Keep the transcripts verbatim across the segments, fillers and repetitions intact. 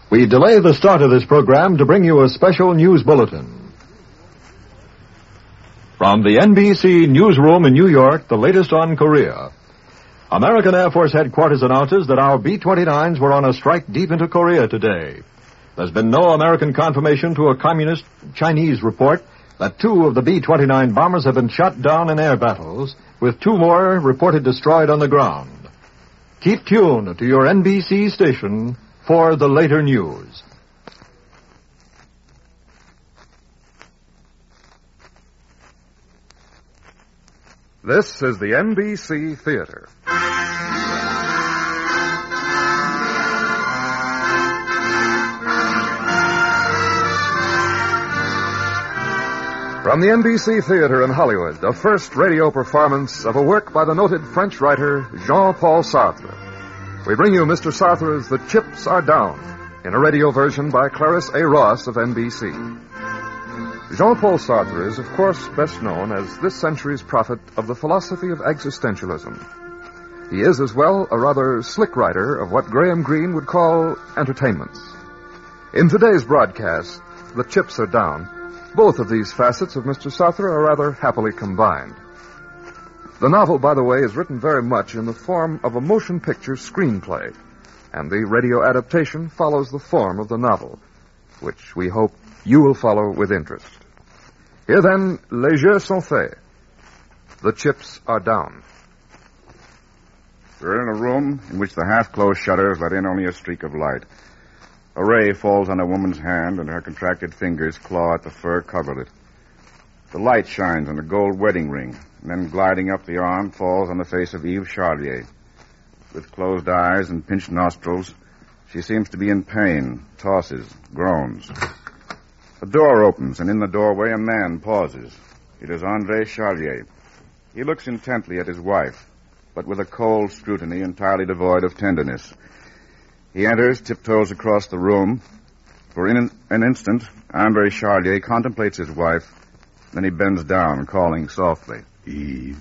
We delay the start of this program to bring you a special news bulletin. From the N B C newsroom in New York, the latest on Korea. American Air Force Headquarters announces that our B twenty-nines were on a strike deep into Korea today. There's been no American confirmation to a communist Chinese report that two of the B twenty-nine bombers have been shot down in air battles, with two more reported destroyed on the ground. Keep tuned to your N B C station for the later news. This is the N B C Theater. From the N B C Theater in Hollywood, a first radio performance of a work by the noted French writer Jean-Paul Sartre. We bring you Mister Sartre's The Chips Are Down, in a radio version by Clarisse A. Ross of N B C. Jean-Paul Sartre is, of course, best known as this century's prophet of the philosophy of existentialism. He is, as well, a rather slick writer of what Graham Greene would call entertainments. In today's broadcast, The Chips Are Down, both of these facets of Mister Sartre are rather happily combined. The novel, by the way, is written very much in the form of a motion picture screenplay, and the radio adaptation follows the form of the novel, which we hope you will follow with interest. Here, then, les jeux sont faits. The chips are down. We're in a room in which the half-closed shutters let in only a streak of light. A ray falls on a woman's hand, and her contracted fingers claw at the fur coverlet. The light shines on a gold wedding ring, and then gliding up the arm falls on the face of Eve Charlier. With closed eyes and pinched nostrils, she seems to be in pain, tosses, groans. A door opens, and in the doorway a man pauses. It is André Charlier. He looks intently at his wife, but with a cold scrutiny entirely devoid of tenderness. He enters, tiptoes across the room. For in an instant, André Charlier contemplates his wife. Then he bends down, calling softly, Eve.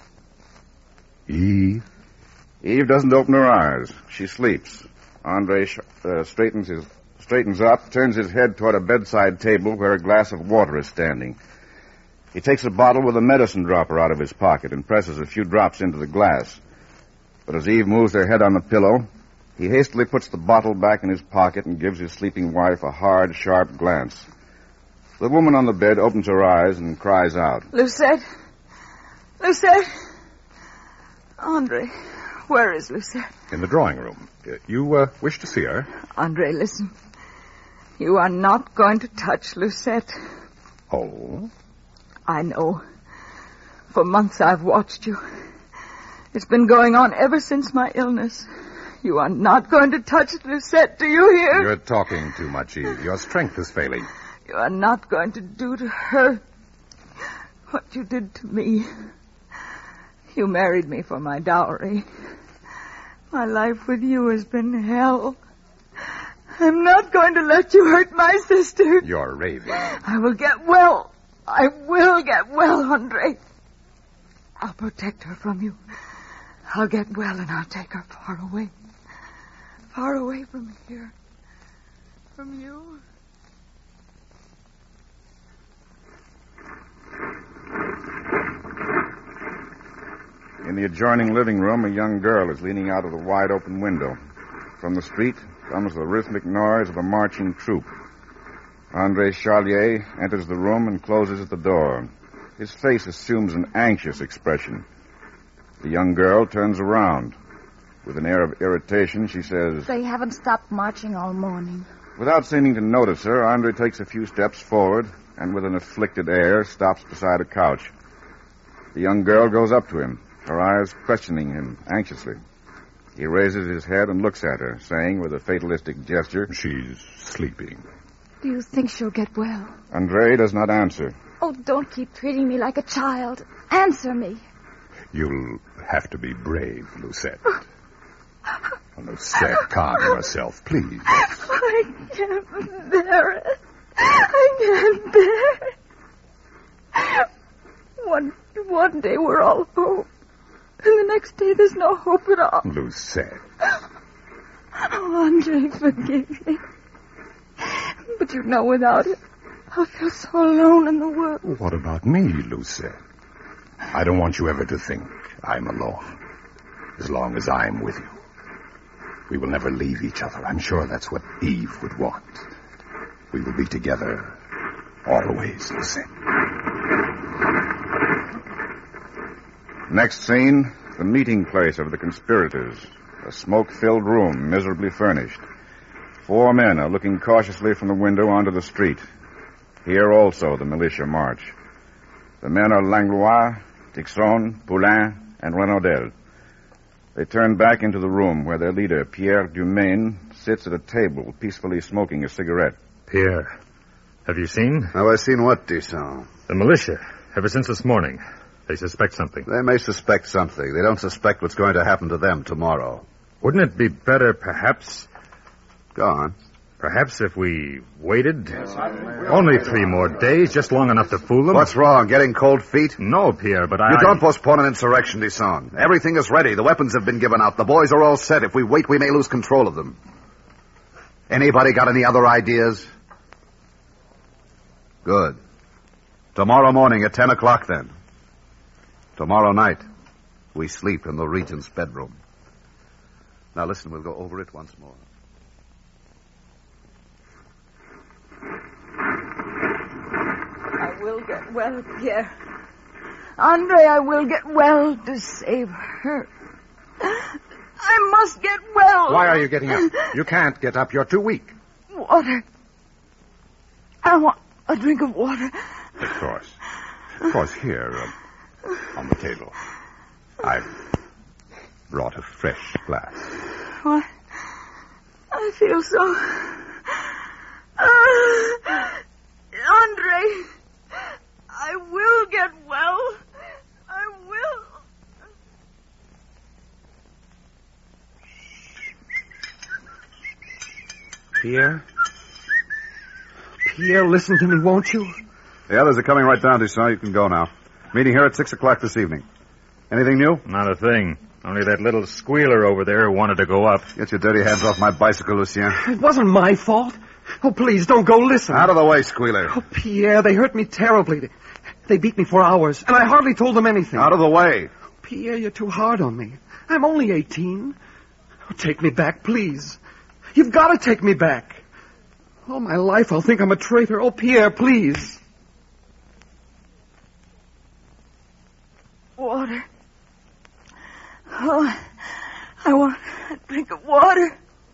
Eve? Eve doesn't open her eyes. She sleeps. André uh, straightens his straightens up, turns his head toward a bedside table where a glass of water is standing. He takes a bottle with a medicine dropper out of his pocket and presses a few drops into the glass. But as Eve moves her head on the pillow, he hastily puts the bottle back in his pocket and gives his sleeping wife a hard, sharp glance. The woman on the bed opens her eyes and cries out. Lucette? Lucette? Andre, where is Lucette? In the drawing room. Uh, you uh, wish to see her? Andre, listen. You are not going to touch Lucette. Oh? I know. For months I've watched you. It's been going on ever since my illness. You are not going to touch Lucette, do you hear? You're talking too much, Eve. Your strength is failing. You are not going to do to her what you did to me. You married me for my dowry. My life with you has been hell. I'm not going to let you hurt my sister. You're raving. I will get well. I will get well, Andre. I'll protect her from you. I'll get well and I'll take her far away. Far away from here. From you. In the adjoining living room, a young girl is leaning out of the wide-open window. From the street comes the rhythmic noise of a marching troop. André Charlier enters the room and closes the door. His face assumes an anxious expression. The young girl turns around. With an air of irritation, she says, They haven't stopped marching all morning. Without seeming to notice her, André takes a few steps forward and with an afflicted air stops beside a couch. The young girl goes up to him, her eyes questioning him anxiously. He raises his head and looks at her, saying with a fatalistic gesture, She's sleeping. Do you think she'll get well? André does not answer. Oh, don't keep treating me like a child. Answer me. You'll have to be brave, Lucette. Lucette, calm yourself, please. I can't bear it. I can't bear it. One, one day we're all hope. And the next day there's no hope at all. Lucette. Oh, Andre, forgive me. But you know without it, I'll feel so alone in the world. What about me, Lucette? I don't want you ever to think I'm alone. As long as I'm with you. We will never leave each other. I'm sure that's what Eve would want. We will be together always, Lucette. Next scene, the meeting place of the conspirators. A smoke-filled room, miserably furnished. Four men are looking cautiously from the window onto the street. Here also the militia march. The men are Langlois, Dixon, Poulain, and Renaudel. They turn back into the room where their leader, Pierre Dumaine, sits at a table peacefully smoking a cigarette. Pierre, have you seen? Have I seen what, Dixon? The militia, ever since this morning. They suspect something. They may suspect something. They don't suspect what's going to happen to them tomorrow. Wouldn't it be better, perhaps... Go on. Perhaps if we waited only three more days, just long enough to fool them? What's wrong, getting cold feet? No, Pierre, but I... You don't postpone an insurrection, Dixon. Everything is ready. The weapons have been given out. The boys are all set. If we wait, we may lose control of them. Anybody got any other ideas? Good. Tomorrow morning at ten o'clock, then. Tomorrow night, we sleep in the Regent's bedroom. Now listen, we'll go over it once more. I will get well, Pierre. Andre, I will get well to save her. I must get well. Why are you getting up? You can't get up. You're too weak. Water. I want a drink of water. Of course. Of course, here, uh, on the table. I've brought a fresh glass. What? I feel so... Uh, Andre, I will get well. I will. Pierre? Pierre, listen to me, won't you? The others are coming right down, Dixon. You can go now. Meeting here at six o'clock this evening. Anything new? Not a thing. Only that little squealer over there who wanted to go up. Get your dirty hands off my bicycle, Lucien. It wasn't my fault. Oh, please, don't go. Listen. Out of the way, squealer. Oh, Pierre, they hurt me terribly. They, they beat me for hours, and I hardly told them anything. Out of the way. Pierre, you're too hard on me. I'm only eighteen. Oh, take me back, please. You've got to take me back. All my life I'll think I'm a traitor. Oh, Pierre, please. Water. Oh, I want a drink of water.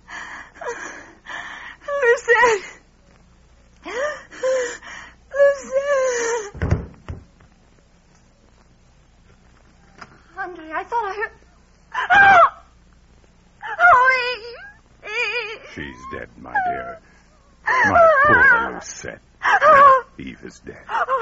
Lucette. Lucette. Andre, I thought I heard... Oh! Oh, Eve. Eve. She's dead, my dear. My poor Lucette. Eve is dead.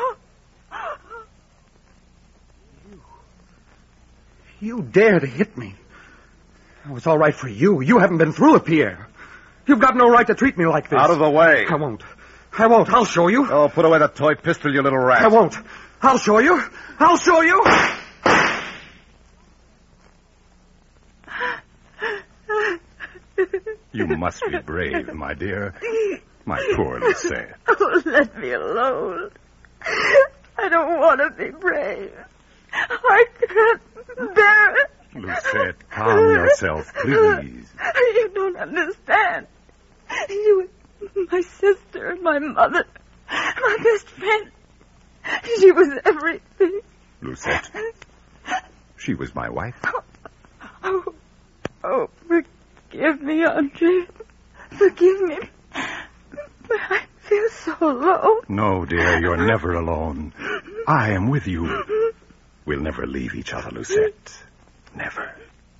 You dare to hit me. Oh, it's all right for you. You haven't been through it, Pierre. You've got no right to treat me like this. Out of the way. I won't. I won't. I'll show you. Oh, put away that toy pistol, you little rat. I won't. I'll show you. I'll show you. You must be brave, my dear. My poor Lucette. Oh, let me alone. I don't want to be brave. I can't bear it. Lucette, calm yourself, please. You don't understand. You were my sister, my mother, my best friend. She was everything. Lucette, she was my wife. Oh, oh, forgive me, Andre. Forgive me. But I feel so alone. No, dear, you're never alone. I am with you. We'll never leave each other, Lucette. Never.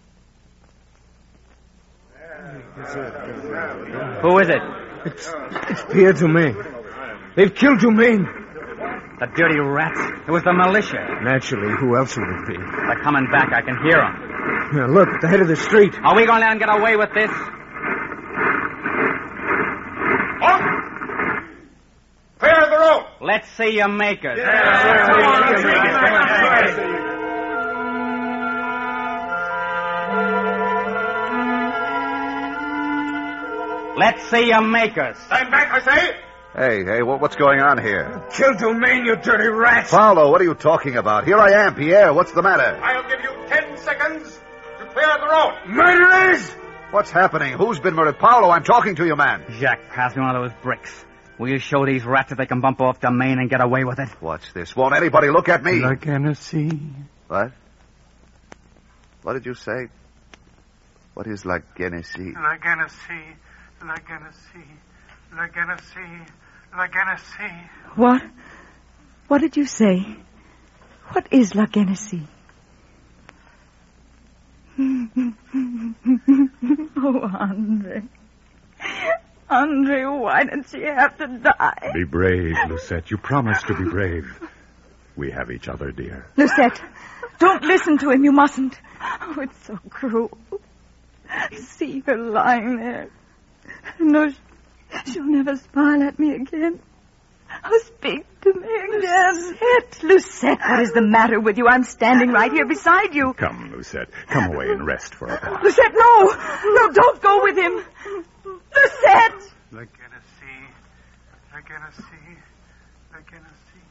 Who is it? It's, it's Pierre Dumaine. They've killed Dumaine. The dirty rats. It was the militia. Naturally, who else would it be? They're coming back. I can hear them. Now, look, at the head of the street. Are we going to let them get away with this? Clear the road! Let's see you makers. Let's see you makers. Stand back, I say! Hey, hey, what, what's going on here? Kill Domain, you dirty rat! Paolo, what are you talking about? Here I am, Pierre. What's the matter? I'll give you ten seconds to clear the road. Murderers! What's happening? Who's been murdered? Paolo, I'm talking to you, man. Jacques, pass me one of those bricks. Will you show these rats that they can bump off Domain and get away with it? What's this? Won't anybody look at me? La Genesee. What? What did you say? What is La Genesee? La Genesee. La Genesee. La Genesee. La Genesee. What? What did you say? What is La Genesee? Oh, Andre. Andre, why did she have to die? Be brave, Lucette. You promised to be brave. We have each other, dear. Lucette, don't listen to him. You mustn't. Oh, it's so cruel. See her lying there. No, she'll never smile at me again. Oh, speak to me again. Lucette, Lucette, what is the matter with you? I'm standing right here beside you. Come, Lucette. Come away and rest for a while. Lucette, no. No, don't go with him. Lucette! La Genesee. La Genesee. La Genesee.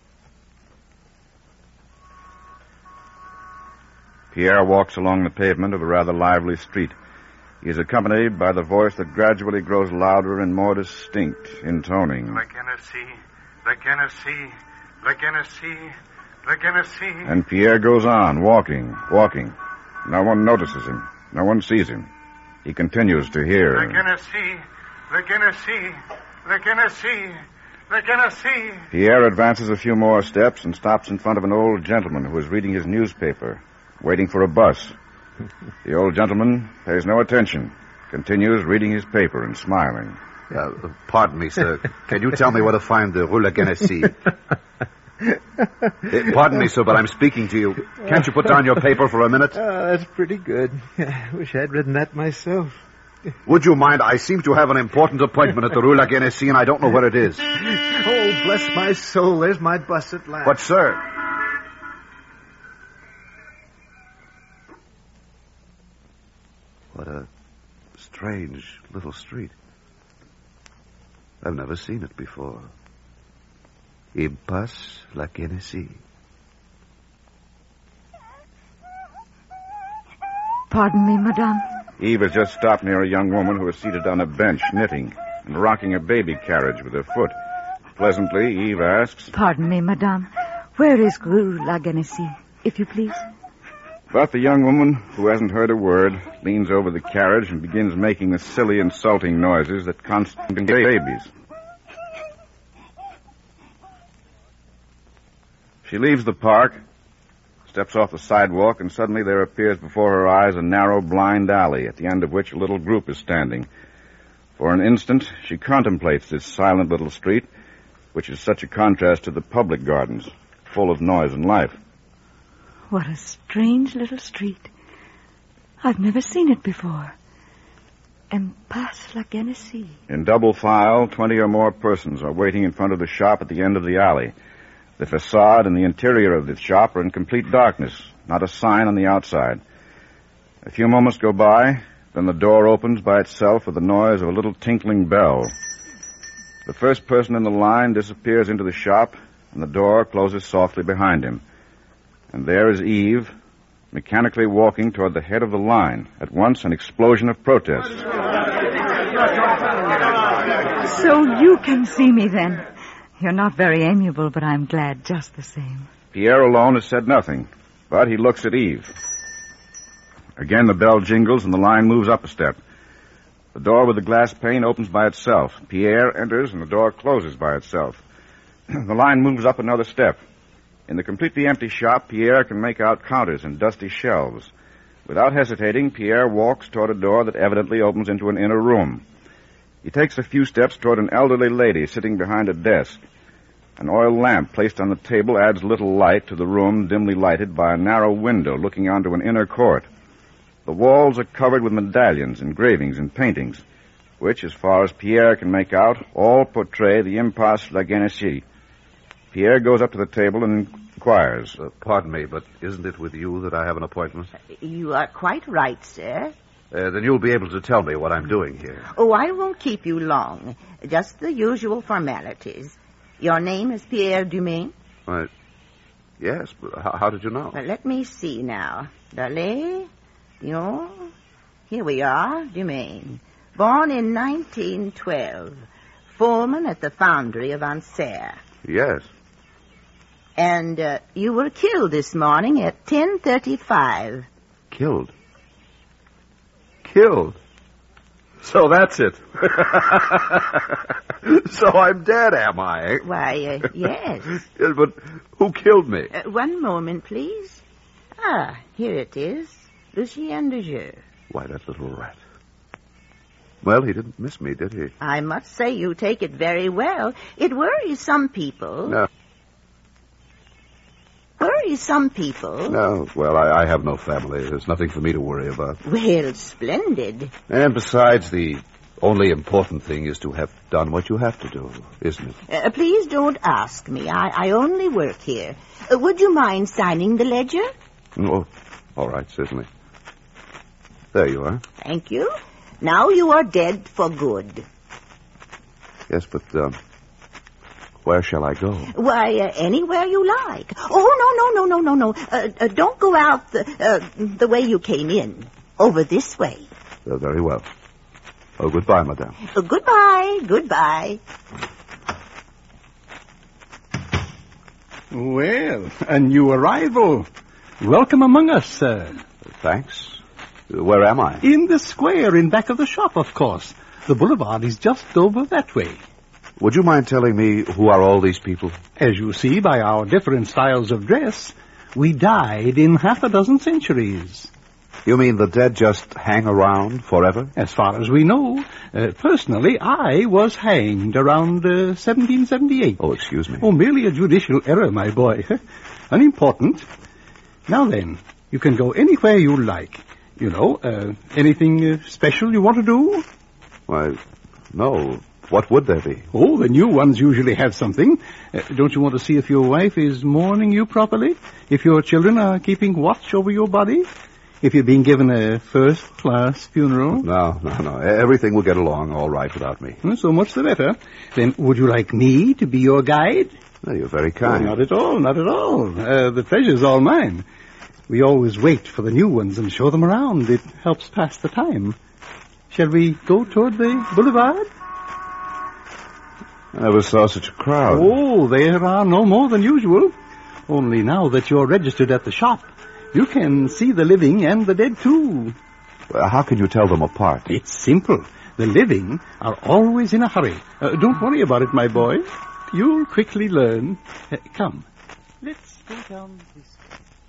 Pierre walks along the pavement of a rather lively street. He is accompanied by the voice that gradually grows louder and more distinct, intoning. La Genesee. La Genesee. La Genesee. La Genesee. And Pierre goes on, walking, walking. No one notices him. No one sees him. He continues to hear. La Genesee. La Genesee. La Genesee. La Genesee. Pierre advances a few more steps and stops in front of an old gentleman who is reading his newspaper, waiting for a bus. The old gentleman pays no attention, continues reading his paper and smiling. Uh, pardon me, sir. Can you tell me where to find the Rue La Genesee? uh, pardon me, sir, but I'm speaking to you. Can't you put down your paper for a minute? Oh, that's pretty good. I wish I'd written that myself. Would you mind? I seem to have an important appointment at the Rue La Genesee, and I don't know where it is. Oh, bless my soul. There's my bus at last. But, sir... What a strange little street. I've never seen it before. Impasse La Genesee. Pardon me, madame. Eve has just stopped near a young woman who is seated on a bench, knitting, and rocking a baby carriage with her foot. Pleasantly, Eve asks... Pardon me, madame. Where is Rue La Genesee, if you please? But the young woman, who hasn't heard a word, leans over the carriage and begins making the silly, insulting noises that constantly babies. She leaves the park, steps off the sidewalk, and suddenly there appears before her eyes a narrow, blind alley, at the end of which a little group is standing. For an instant, she contemplates this silent little street, which is such a contrast to the public gardens, full of noise and life. What a strange little street. I've never seen it before. Impasse La Genesee. In double file, twenty or more persons are waiting in front of the shop at the end of the alley. The facade and the interior of the shop are in complete darkness, not a sign on the outside. A few moments go by, then the door opens by itself with the noise of a little tinkling bell. The first person in the line disappears into the shop, and the door closes softly behind him. And there is Eve, mechanically walking toward the head of the line. At once, an explosion of protest. So you can see me then. You're not very amiable, but I'm glad just the same. Pierre alone has said nothing, but he looks at Eve. Again, the bell jingles and the line moves up a step. The door with the glass pane opens by itself. Pierre enters and the door closes by itself. The line moves up another step. In the completely empty shop, Pierre can make out counters and dusty shelves. Without hesitating, Pierre walks toward a door that evidently opens into an inner room. He takes a few steps toward an elderly lady sitting behind a desk. An oil lamp placed on the table adds little light to the room dimly lighted by a narrow window looking onto an inner court. The walls are covered with medallions, engravings, and paintings, which, as far as Pierre can make out, all portray the Impasse La Genesee. Pierre goes up to the table and inquires. Uh, pardon me, but isn't it with you that I have an appointment? You are quite right, sir. Uh, then you'll be able to tell me what I'm doing here. Oh, I won't keep you long. Just the usual formalities. Your name is Pierre Dumaine? Uh, yes, but how, how did you know? Well, let me see now. Dallet, Dion. Here we are, Dumaine. Born in nineteen twelve. Foreman at the foundry of Anser. Yes. And uh, you were killed this morning at ten thirty-five. Killed? Killed? So that's it. So I'm dead, am I? Why, uh, yes. Yeah, but who killed me? Uh, one moment, please. Ah, here it is. Lucien de Jeu. Why, that little rat. Well, he didn't miss me, did he? I must say you take it very well. It worries some people. No. Worries some people. No. Well, I, I have no family. There's nothing for me to worry about. Well, splendid. And besides, the only important thing is to have done what you have to do, isn't it? Uh, please don't ask me. I, I only work here. Uh, would you mind signing the ledger? Oh, all right, certainly. There you are. Thank you. Now you are dead for good. Yes, but, um, where shall I go? Why, uh, anywhere you like. Oh, no, no, no, no, no, no. Uh, uh, don't go out the, uh, the way you came in. Over this way. Uh, very well. Oh, goodbye, madame. Uh, goodbye, goodbye. Well, a new arrival. Welcome among us, sir. Thanks. Where am I? In the square in back of the shop, of course. The boulevard is just over that way. Would you mind telling me who are all these people? As you see by our different styles of dress, we died in half a dozen centuries. You mean the dead just hang around forever? As far as we know. Uh, personally, I was hanged around uh, seventeen seventy-eight. Oh, excuse me. Oh, merely a judicial error, my boy. Unimportant. Now then, you can go anywhere you like. You know, uh, anything uh, special you want to do? Why, no. What would there be? Oh, the new ones usually have something. Uh, don't you want to see if your wife is mourning you properly? If your children are keeping watch over your body? If you're being given a first-class funeral? No, no, no. Everything will get along all right without me. Well, so much the better. Then would you like me to be your guide? Oh, you're very kind. Oh, not at all, not at all. Uh, the pleasure's all mine. We always wait for the new ones and show them around. It helps pass the time. Shall we go toward the boulevard? I never saw such a crowd. Oh, there are no more than usual. Only now that you're registered at the shop, you can see the living and the dead, too. Uh, how can you tell them apart? It's simple. The living are always in a hurry. Uh, don't worry about it, my boy. You'll quickly learn. Uh, come. Let's go down this way.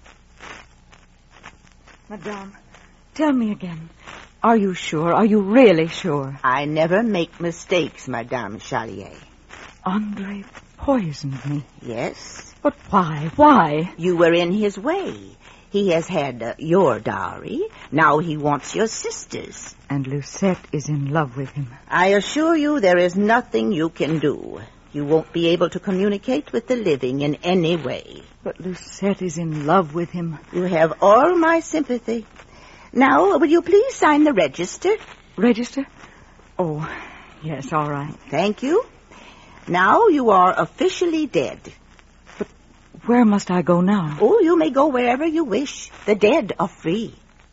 Madame, tell me again. Are you sure? Are you really sure? I never make mistakes, Madame Chalier. Andre poisoned me. Yes. But why? Why? You were in his way. He has had uh, your dowry. Now he wants your sister's. And Lucette is in love with him. I assure you there is nothing you can do. You won't be able to communicate with the living in any way. But Lucette is in love with him. You have all my sympathy. Now, will you please sign the register? Register? Oh, yes, all right. Thank you. Now you are officially dead. But where must I go now? Oh, you may go wherever you wish. The dead are free.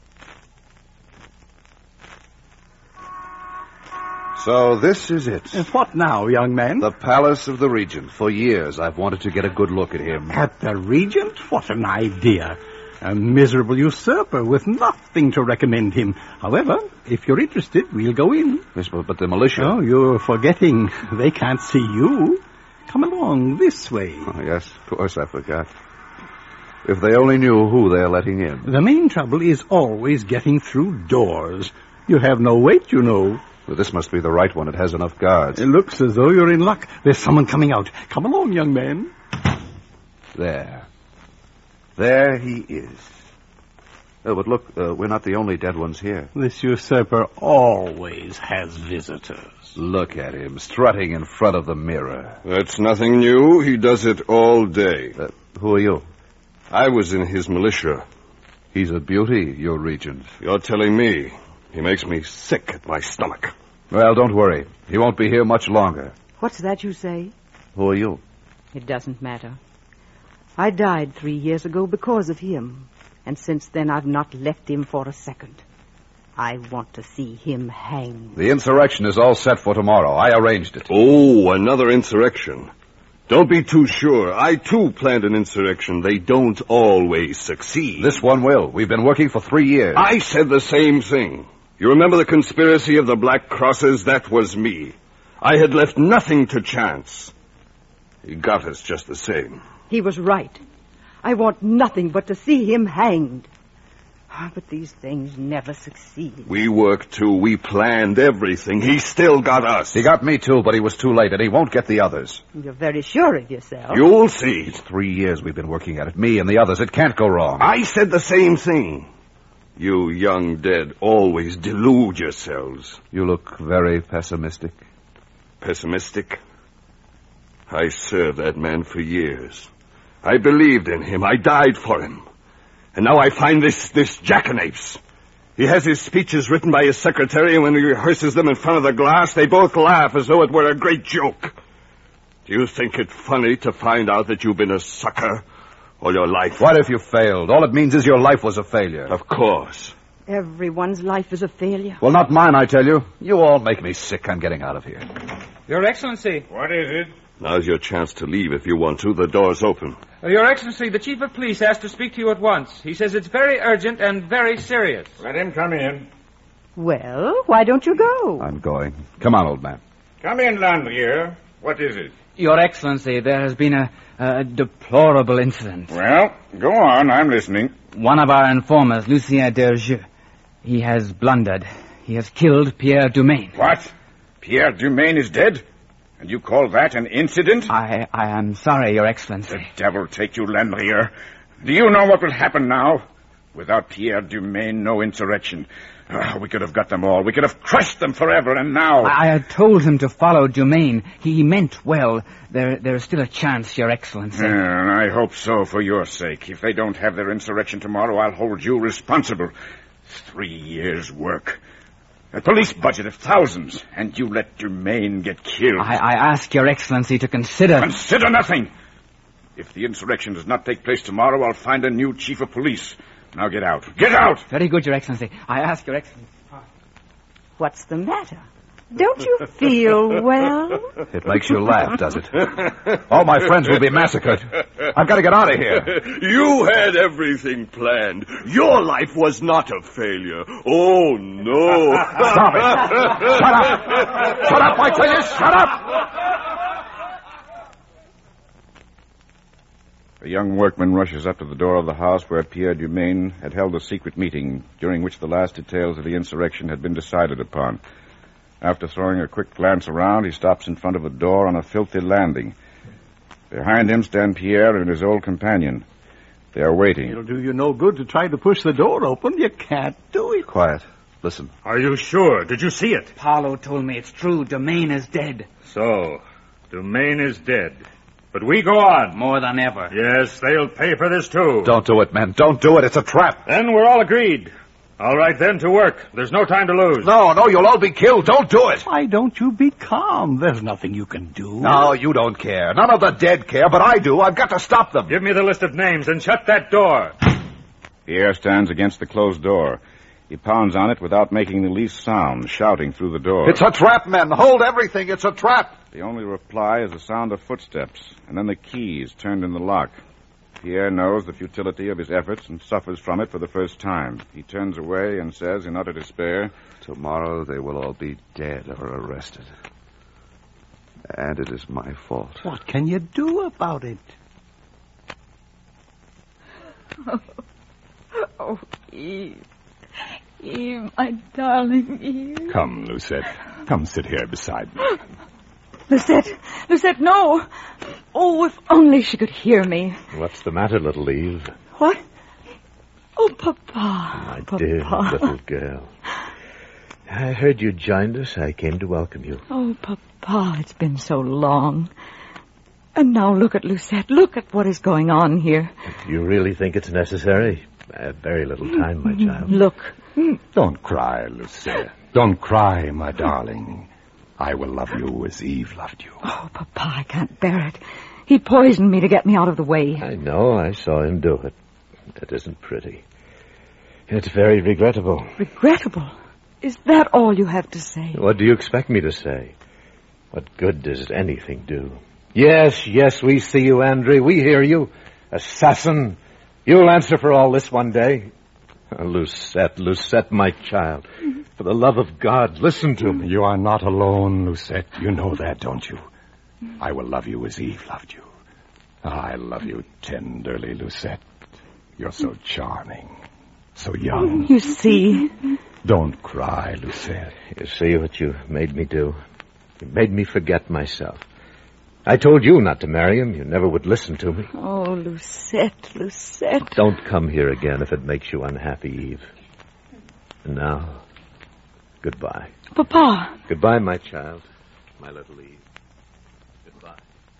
So this is it. And what now, young man? The palace of the Regent. For years I've wanted to get a good look at him. At the Regent? What an idea. A miserable usurper with nothing to recommend him. However, if you're interested, we'll go in. Yes, but, but the militia... Oh, you're forgetting. They can't see you. Come along this way. Oh, yes, of course I forgot. If they only knew who they're letting in. The main trouble is always getting through doors. You have no weight, you know. Well, this must be the right one. It has enough guards. It looks as though you're in luck. There's someone coming out. Come along, young man. There. There he is. Oh, but look, uh, we're not the only dead ones here. This usurper always has visitors. Look at him, strutting in front of the mirror. That's nothing new. He does it all day. Uh, who are you? I was in his militia. He's a beauty, your regent. You're telling me. He makes me sick at my stomach. Well, don't worry. He won't be here much longer. What's that you say? Who are you? It doesn't matter. I died three years ago because of him. And since then, I've not left him for a second. I want to see him hanged. The insurrection is all set for tomorrow. I arranged it. Oh, another insurrection. Don't be too sure. I, too, planned an insurrection. They don't always succeed. This one will. We've been working for three years. I said the same thing. You remember the conspiracy of the Black Crosses? That was me. I had left nothing to chance. He got us just the same. He was right. I want nothing but to see him hanged. Oh, but these things never succeed. We worked, too. We planned everything. He still got us. He got me, too, but he was too late, and he won't get the others. You're very sure of yourself. You'll see. It's three years we've been working at it, me and the others. It can't go wrong. I said the same thing. You young dead always delude yourselves. You look very pessimistic. Pessimistic? I served that man for years. I believed in him. I died for him. And now I find this, this jackanapes. He has his speeches written by his secretary, and when he rehearses them in front of the glass, they both laugh as though it were a great joke. Do you think it funny to find out that you've been a sucker all your life? What if you failed? All it means is your life was a failure. Of course. Everyone's life is a failure. Well, not mine, I tell you. You all make me sick. I'm getting out of here. Your Excellency. What is it? Now's your chance to leave if you want to. The door's open. Uh, Your Excellency, the Chief of Police asked to speak to you at once. He says it's very urgent and very serious. Let him come in. Well, why don't you go? I'm going. Come on, old man. Come in, Landrier. What is it? Your Excellency, there has been a, a deplorable incident. Well, go on. I'm listening. One of our informers, Lucien Dergeux, he has blundered. He has killed Pierre Dumaine. What? Pierre Dumaine is dead? And you call that an incident? I, I am sorry, Your Excellency. The devil take you, Landrier. Do you know what will happen now? Without Pierre Dumaine, no insurrection. Uh, we could have got them all. We could have crushed them forever, and now... I, I had told him to follow Dumaine. He meant well. There, there is still a chance, Your Excellency. Yeah, I hope so, for your sake. If they don't have their insurrection tomorrow, I'll hold you responsible. Three years' work. A police budget of thousands, and you let Dumaine get killed. I, I ask Your Excellency to consider... Consider nothing! If the insurrection does not take place tomorrow, I'll find a new chief of police. Now get out. Get out! Very good, Your Excellency. I ask Your Excellency... What's the matter? Don't you feel well? It makes you laugh, does it? All my friends will be massacred. I've got to get out of here. You had everything planned. Your life was not a failure. Oh, no. Stop it. Shut up. Shut up, I tell you. Shut up. A young workman rushes up to the door of the house where Pierre Dumaine had held a secret meeting during which the last details of the insurrection had been decided upon. After throwing a quick glance around, he stops in front of a door on a filthy landing. Behind him stand Pierre and his old companion. They are waiting. It'll do you no good to try to push the door open. You can't do it. Quiet. Listen. Are you sure? Did you see it? Paulo told me it's true. Dumaine is dead. So, Dumaine is dead. But we go on. More than ever. Yes, they'll pay for this, too. Don't do it, men. Don't do it. It's a trap. Then we're all agreed. All right, then, to work. There's no time to lose. No, no, you'll all be killed. Don't do it. Why don't you be calm? There's nothing you can do. No, you don't care. None of the dead care, but I do. I've got to stop them. Give me the list of names and shut that door. Pierre stands against the closed door. He pounds on it without making the least sound, shouting through the door. It's a trap, men. Hold everything. It's a trap. The only reply is the sound of footsteps, and then the key is turned in the lock. Pierre knows the futility of his efforts and suffers from it for the first time. He turns away and says in utter despair, "Tomorrow they will all be dead or arrested. And it is my fault." What can you do about it? Oh, oh Eve. Eve, my darling Eve. Come, Lucette. Come sit here beside me. Lucette, Lucette, no. Oh, if only she could hear me. What's the matter, little Eve? What? Oh, Papa. My Papa. dear little girl. I heard you joined us. I came to welcome you. Oh, Papa, it's been so long. And now look at Lucette. Look at what is going on here. Do you really think it's necessary? I have very little time, my child. Look. Don't cry, Lucette. Don't cry, my darling. I will love you as Eve loved you. Oh, Papa, I can't bear it. He poisoned me to get me out of the way. I know. I saw him do it. It isn't pretty. It's very regrettable. Regrettable? Is that all you have to say? What do you expect me to say? What good does anything do? Yes, yes, we see you, Andre. We hear you. Assassin. You'll answer for all this one day. Oh, Lucette, Lucette, my child. For the love of God, listen to me. You are not alone, Lucette. You know that, don't you? I will love you as Eve loved you. I love you tenderly, Lucette. You're so charming. So young. You see. Don't cry, Lucette. You see what you made me do? You made me forget myself. I told you not to marry him. You never would listen to me. Oh, Lucette, Lucette. Don't come here again if it makes you unhappy, Eve. And now, goodbye. Papa. Goodbye, my child. My little Eve. Goodbye.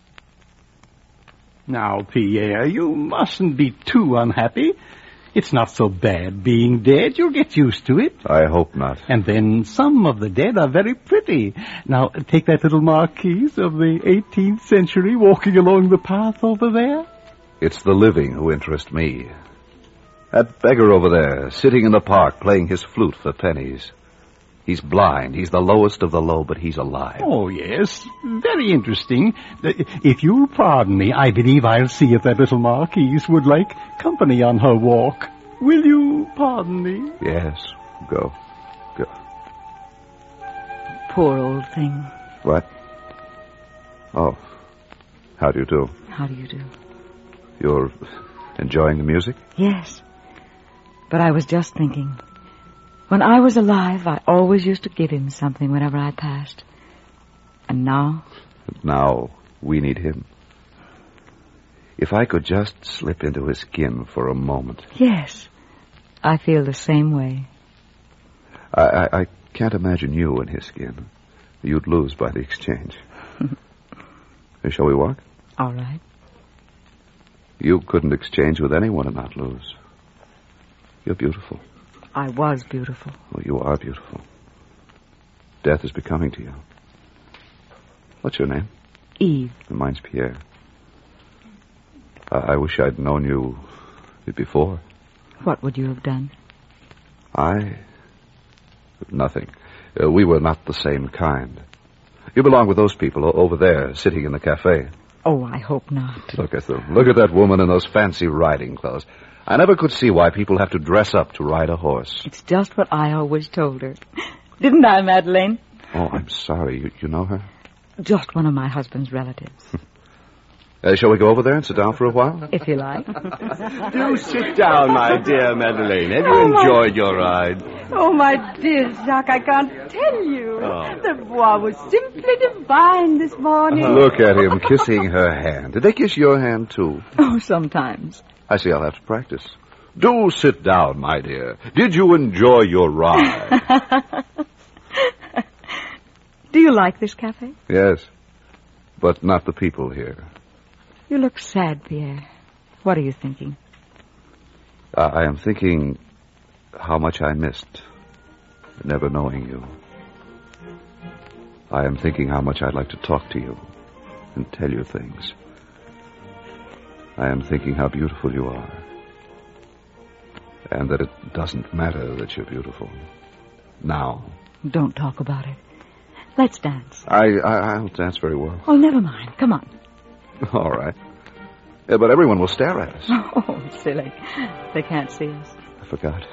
Now, Pierre, you mustn't be too unhappy. It's not so bad being dead. You'll get used to it. I hope not. And then some of the dead are very pretty. Now, take that little marquise of the eighteenth century walking along the path over there. It's the living who interest me. That beggar over there, sitting in the park playing his flute for pennies. He's blind. He's the lowest of the low, but he's alive. Oh, yes. Very interesting. If you'll pardon me, I believe I'll see if that little marquise would like company on her walk. Will you pardon me? Yes. Go. Go. Poor old thing. What? Oh. How do you do? How do you do? You're enjoying the music? Yes. But I was just thinking... When I was alive, I always used to give him something whenever I passed. And now? Now we need him. If I could just slip into his skin for a moment. Yes. I feel the same way. I, I, I can't imagine you in his skin. You'd lose by the exchange. Shall we walk? All right. You couldn't exchange with anyone and not lose. You're beautiful. I was beautiful. Well, you are beautiful. Death is becoming to you. What's your name? Eve. And mine's Pierre. I, I wish I'd known you before. What would you have done? I... Nothing. Uh, we were not the same kind. You belong with those people over there, sitting in the cafe. Oh, I hope not. Look at them. Look at that woman in those fancy riding clothes. I never could see why people have to dress up to ride a horse. It's just what I always told her. Didn't I, Madeleine? Oh, I'm sorry. You, you know her? Just one of my husband's relatives. uh, shall we go over there and sit down for a while? If you like. Do sit down, my dear Madeleine. Have you Oh, my- enjoyed your ride? Oh, my dear Jacques, I can't tell you. Oh. The bois was simply divine this morning. Look at him kissing her hand. Did they kiss your hand, too? Oh, sometimes. I see I'll have to practice. Do sit down, my dear. Did you enjoy your ride? Do you like this cafe? Yes, but not the people here. You look sad, Pierre. What are you thinking? Uh, I am thinking how much I missed never knowing you. I am thinking how much I'd like to talk to you and tell you things. I am thinking how beautiful you are. And that it doesn't matter that you're beautiful. Now. Don't talk about it. Let's dance. I, I, I'll dance very well. Oh, never mind. Come on. All right. Yeah, but everyone will stare at us. Oh, silly. They can't see us. I forgot.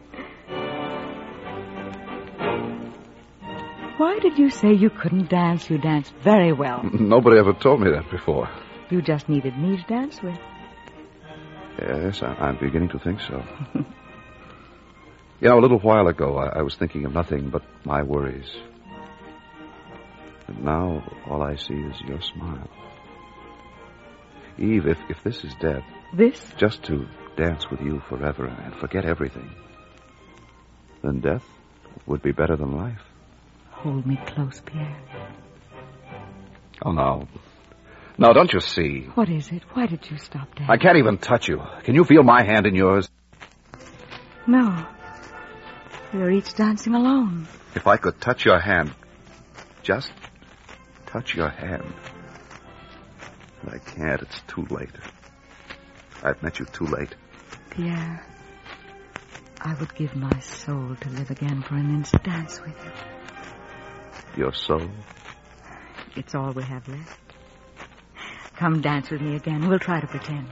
Why did you say you couldn't dance? You dance very well. Nobody ever told me that before. You just needed me to dance with. Yes, I, I'm beginning to think so. You know, a little while ago, I, I was thinking of nothing but my worries. And now, all I see is your smile. Eve, if, if this is death... This? Just to dance with you forever and forget everything, then death would be better than life. Hold me close, Pierre. Oh, no. No, don't you see? What is it? Why did you stop dancing? I can't even touch you. Can you feel my hand in yours? No. We're each dancing alone. If I could touch your hand, just touch your hand. But I can't. It's too late. I've met you too late. Pierre, I would give my soul to live again for an instant dance with you. Your soul? It's all we have left. Come dance with me again. We'll try to pretend.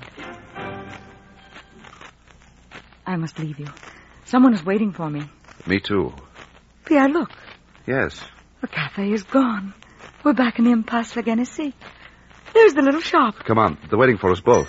I must leave you. Someone is waiting for me. Me too. Pierre, look. Yes. The cafe is gone. We're back in the Impasse La Ganassie. There's the little shop. Come on. They're waiting for us both.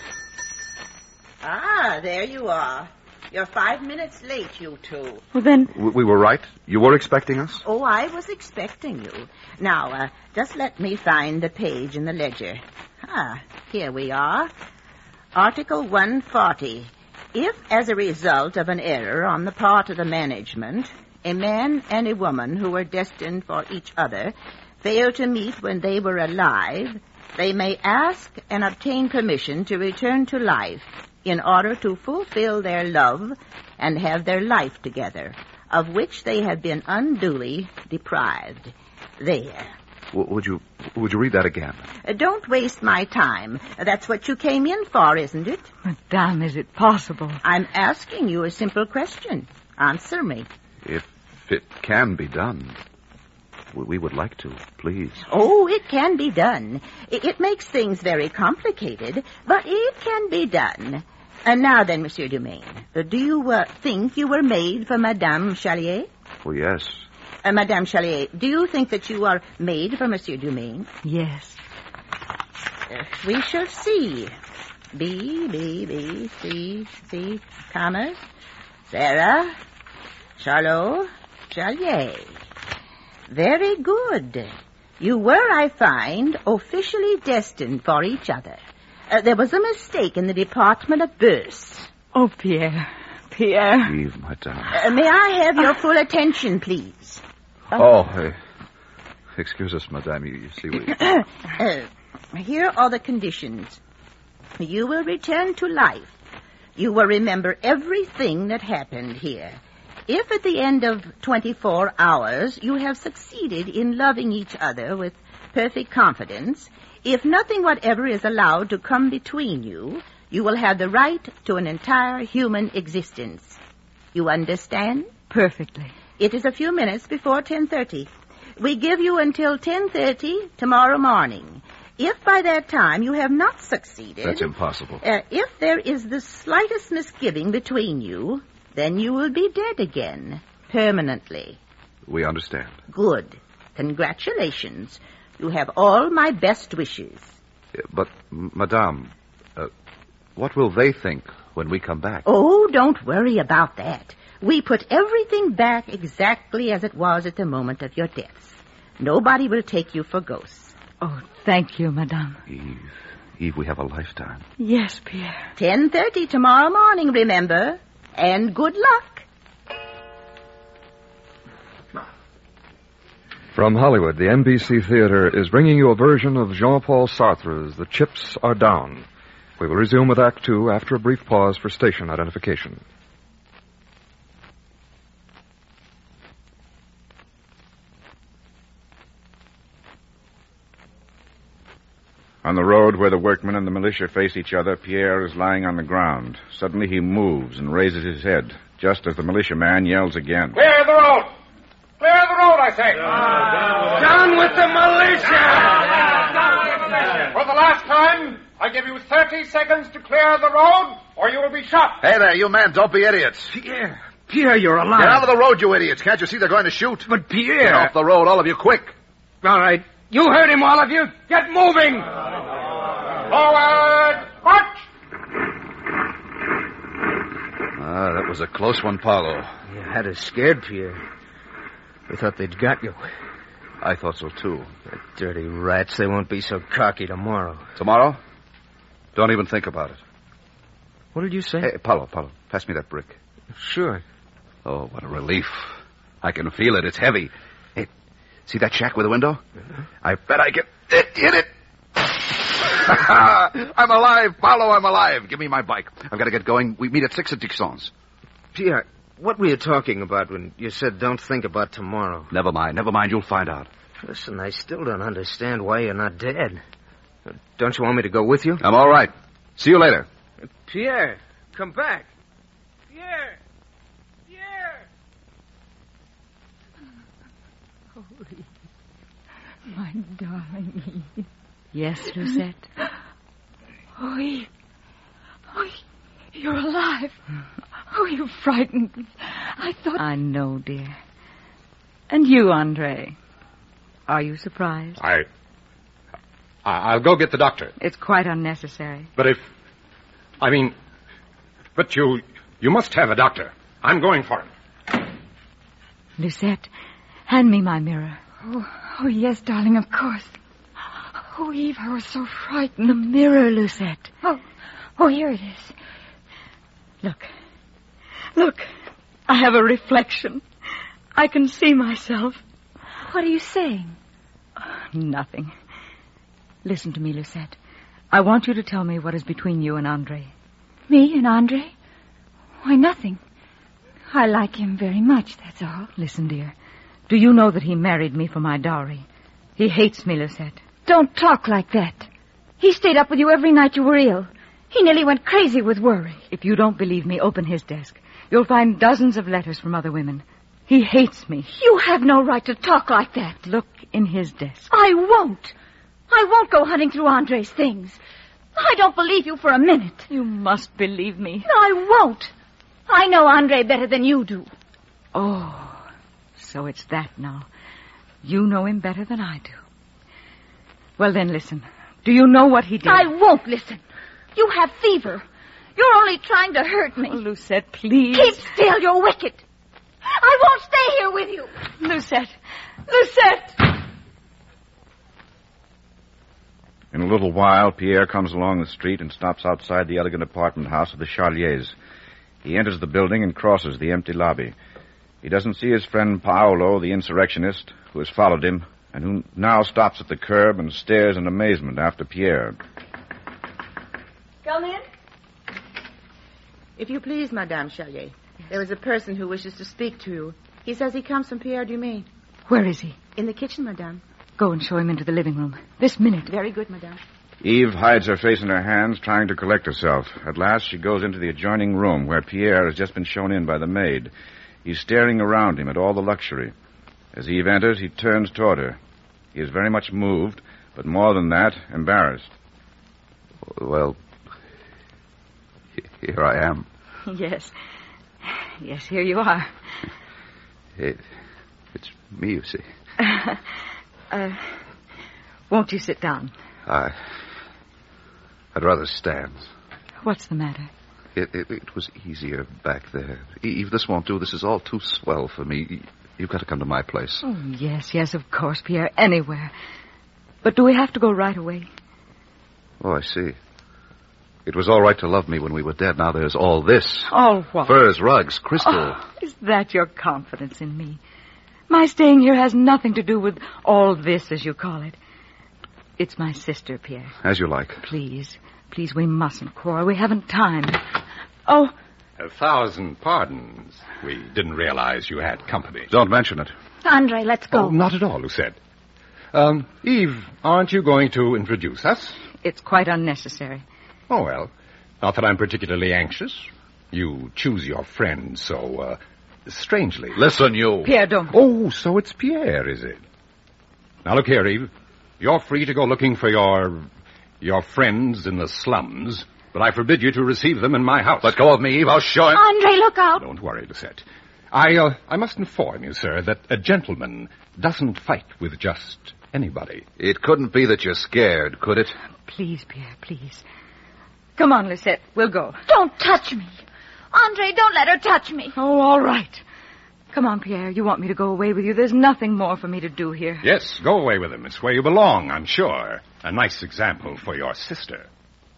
Ah, there you are. You're five minutes late, you two. Well, then... We, we were right. You were expecting us? Oh, I was expecting you. Now, uh, just let me find the page in the ledger. Ah, here we are. Article one forty. If, as a result of an error on the part of the management, a man and a woman who were destined for each other fail to meet when they were alive, they may ask and obtain permission to return to life in order to fulfill their love and have their life together, of which they have been unduly deprived. There. W- would you would you read that again? Uh, don't waste my time. That's what you came in for, isn't it? Madame, is it possible? I'm asking you a simple question. Answer me. If it can be done, we, we would like to, please. Oh, it can be done. It, it makes things very complicated, but it can be done. And now then, Monsieur Dumaine, uh, do you uh, think you were made for Madame Chalier? Oh, yes. Uh, Madame Chalier, do you think that you are made for Monsieur Dumaine? Yes. Uh, we shall see. B, B, B, C, C, commas. Sarah, Charlot, Chalier. Very good. You were, I find, officially destined for each other. Uh, there was a mistake in the department of births. Oh, Pierre. Pierre. Leave, madame. Uh, may I have your full attention, please? Oh, uh, excuse us, madame. You, you see, we... uh, here are the conditions. You will return to life. You will remember everything that happened here. If at the end of twenty-four hours you have succeeded in loving each other with perfect confidence, if nothing whatever is allowed to come between you, you will have the right to an entire human existence. You understand? Perfectly. It is a few minutes before ten thirty. We give you until ten thirty tomorrow morning. If by that time you have not succeeded... That's impossible. Uh, if there is the slightest misgiving between you, then you will be dead again, permanently. We understand. Good. Congratulations. You have all my best wishes. Uh, but, m- madame, uh, what will they think when we come back? Oh, don't worry about that. We put everything back exactly as it was at the moment of your deaths. Nobody will take you for ghosts. Oh, thank you, madame. Eve, Eve, we have a lifetime. Yes, Pierre. ten thirty tomorrow morning, remember. And good luck. From Hollywood, the N B C Theater is bringing you a version of Jean-Paul Sartre's The Chips Are Down. We will resume with Act Two after a brief pause for station identification. On the road where the workmen and the militia face each other, Pierre is lying on the ground. Suddenly he moves and raises his head, just as the militiaman yells again. Clear the road! Clear the road, I say! Down with the militia! For the last time, I give you thirty seconds to clear the road, or you will be shot. Hey there, you men, don't be idiots. Pierre, Pierre, you're alive. Get out of the road, you idiots. Can't you see they're going to shoot? But Pierre... Get off the road, all of you, quick. All right. You heard him, all of you. Get moving. Forward, march! Ah, that was a close one, Paolo. You had us scared, Pierre. We thought they'd got you. I thought so, too. The dirty rats, they won't be so cocky tomorrow. Tomorrow? Don't even think about it. What did you say? Hey, Paolo, Paolo, pass me that brick. Sure. Oh, what a relief. I can feel it. It's heavy. Hey, see that shack with a window? Uh-huh. I bet I can hit it. I'm alive, Paolo, I'm alive. Give me my bike. I've got to get going. We meet at six at Dixon's. Pierre, what were you talking about when you said don't think about tomorrow? Never mind, never mind. You'll find out. Listen, I still don't understand why you're not dead. Don't you want me to go with you? I'm all right. See you later. Pierre, come back. Pierre! Pierre! Holy, my darling Eve. Yes, Lucette? Oh, Eve. Oh, you're alive. Oh, you frightened me. I thought... I know, dear. And you, Andre. Are you surprised? I... I'll go get the doctor. It's quite unnecessary. But if... I mean... But you... You must have a doctor. I'm going for him. Lucette, hand me my mirror. Oh, oh yes, darling, of course. Oh, Eve, I was so frightened. The mirror, Lucette. Oh, oh, here it is. Look. Look. I have a reflection. I can see myself. What are you saying? Nothing. Listen to me, Lucette. I want you to tell me what is between you and Andre. Me and Andre? Why, nothing. I like him very much, that's all. Listen, dear. Do you know that he married me for my dowry? He hates me, Lucette. Don't talk like that. He stayed up with you every night you were ill. He nearly went crazy with worry. If you don't believe me, open his desk. You'll find dozens of letters from other women. He hates me. You have no right to talk like that. Look in his desk. I won't. I won't go hunting through Andre's things. I don't believe you for a minute. You must believe me. No, I won't. I know Andre better than you do. Oh, so it's that now. You know him better than I do. Well, then, listen. Do you know what he did? I won't listen. You have fever. You're only trying to hurt me. Oh, Lucette, please. Keep still. You're wicked. I won't stay here with you. Lucette. Lucette. In a little while, Pierre comes along the street and stops outside the elegant apartment house of the Charliers. He enters the building and crosses the empty lobby. He doesn't see his friend Paolo, the insurrectionist, who has followed him, and who now stops at the curb and stares in amazement after Pierre. Come in. If you please, Madame Charlier, there is a person who wishes to speak to you. He says he comes from Pierre Dumais. Where is he? In the kitchen, Madame. Go and show him into the living room. This minute. Very good, Madame. Eve hides her face in her hands, trying to collect herself. At last, she goes into the adjoining room, where Pierre has just been shown in by the maid. He's staring around him at all the luxury. As Eve enters, he turns toward her. He is very much moved, but more than that, embarrassed. Well, here I am. Yes. Yes, here you are. It, it's me, you see. uh, won't you sit down? I... I'd rather stand. What's the matter? It, it, it was easier back there. Eve, this won't do. This is all too swell for me. You've got to come to my place. Oh, yes, yes, of course, Pierre. Anywhere. But do we have to go right away? Oh, I see. It was all right to love me when we were dead. Now there's all this. All what? Furs, rugs, crystal. Oh, is that your confidence in me? My staying here has nothing to do with all this, as you call it. It's my sister, Pierre. As you like. Please, please, we mustn't quarrel. We haven't time. Oh. A thousand pardons. We didn't realize you had company. Don't mention it. Andre, let's go. Oh, not at all, Lucette. Um, Eve, aren't you going to introduce us? It's quite unnecessary. Oh, well, not that I'm particularly anxious. You choose your friends so, uh, strangely. Listen, you. Pierre, don't. Oh, so it's Pierre, is it? Now, look here, Eve. You're free to go looking for your... your friends in the slums, but I forbid you to receive them in my house. Let go of me, Eve. I'll show him. Andre, look out. Don't worry, Lucette. I, uh, I must inform you, sir, that a gentleman doesn't fight with just anybody. It couldn't be that you're scared, could it? Please, Pierre, please. Come on, Lucette. We'll go. Don't touch me. Andre, don't let her touch me. Oh, all right. Come on, Pierre. You want me to go away with you? There's nothing more for me to do here. Yes, go away with him. It's where you belong, I'm sure. A nice example for your sister.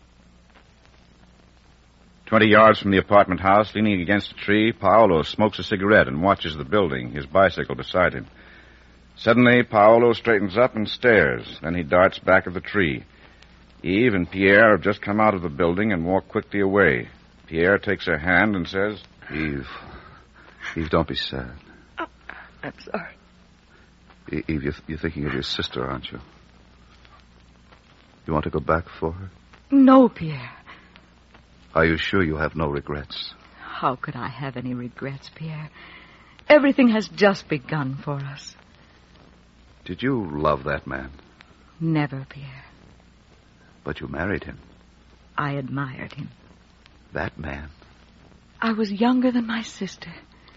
Twenty yards from the apartment house, leaning against a tree, Paolo smokes a cigarette and watches the building, his bicycle beside him. Suddenly, Paolo straightens up and stares. Then he darts back of the tree. Eve and Pierre have just come out of the building and walk quickly away. Pierre takes her hand and says, Eve, Eve, don't be sad. Oh, I'm sorry. E- Eve, you're, you're thinking of your sister, aren't you? You want to go back for her? No, Pierre. Are you sure you have no regrets? How could I have any regrets, Pierre? Everything has just begun for us. Did you love that man? Never, Pierre. But you married him. I admired him. That man? I was younger than my sister.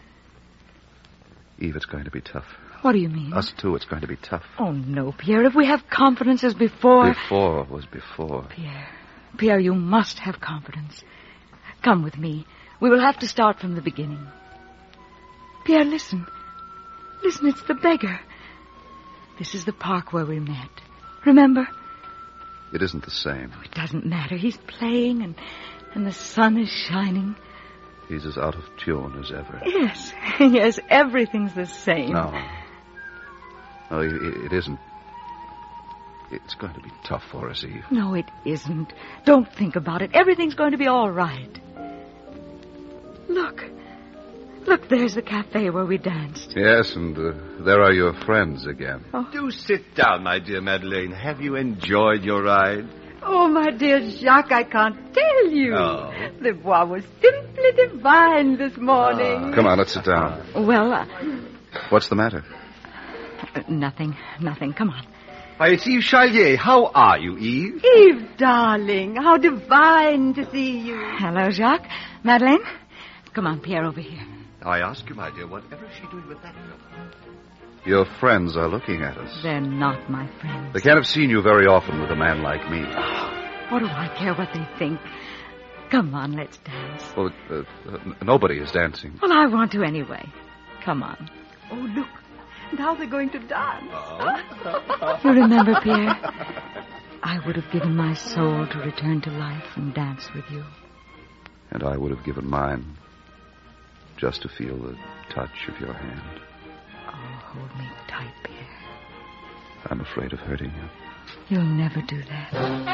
Eve, it's going to be tough. What do you mean? Us two, it's going to be tough. Oh, no, Pierre. If we have confidence as before... Before was before. Pierre. Pierre, you must have confidence. Come with me. We will have to start from the beginning. Pierre, listen. Listen, it's the beggar. This is the park where we met. Remember? It isn't the same. Oh, it doesn't matter. He's playing and, and the sun is shining. He's as out of tune as ever. Yes. Yes, everything's the same. No. No, it, it isn't. It's going to be tough for us, Eve. No, it isn't. Don't think about it. Everything's going to be all right. Look. Look, there's the cafe where we danced. Yes, and uh, there are your friends again. Oh. Do sit down, my dear Madeleine. Have you enjoyed your ride? Oh, my dear Jacques, I can't tell you. Oh. The bois was simply divine this morning. Ah. Come on, let's sit down. Well, uh... What's the matter? Uh, nothing, nothing. Come on. Why, it's Eve Charlier. How are you, Eve? Eve, darling, how divine to see you. Hello, Jacques. Madeleine? Come on, Pierre, over here. I ask you, my dear, whatever is she doing with that girl? Your friends are looking at us. They're not my friends. They can't have seen you very often with a man like me. Oh, what do I care what they think? Come on, let's dance. Well, uh, uh, nobody is dancing. Well, I want to anyway. Come on. Oh, look. Now they're going to dance. Oh. You remember, Pierre? I would have given my soul to return to life and dance with you. And I would have given mine just to feel the touch of your hand. Oh, hold me tight, Pierre. I'm afraid of hurting you. You'll never do that.